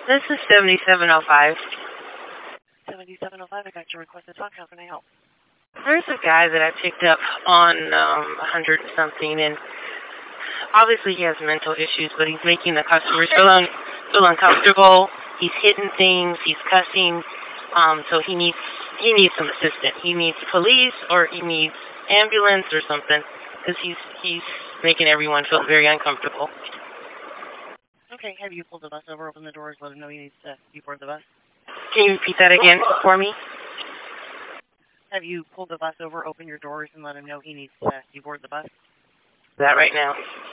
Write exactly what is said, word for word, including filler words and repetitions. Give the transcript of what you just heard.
This is seventy-seven oh five. seventy-seven oh five, I got your request to talk. How can I help? There's a guy that I picked up on um, one hundred something, and obviously he has mental issues, but he's making the customers feel, un feel uncomfortable. He's hitting things, he's cussing, um, so he needs he needs some assistance. He needs police, or he needs ambulance or something, because he's he's making everyone feel very uncomfortable. Okay, have you pulled the bus over, open the doors, let him know he needs to deboard the bus? Can you repeat that again for me? Have you pulled the bus over, open your doors, and let him know he needs to deboard the bus? That right now.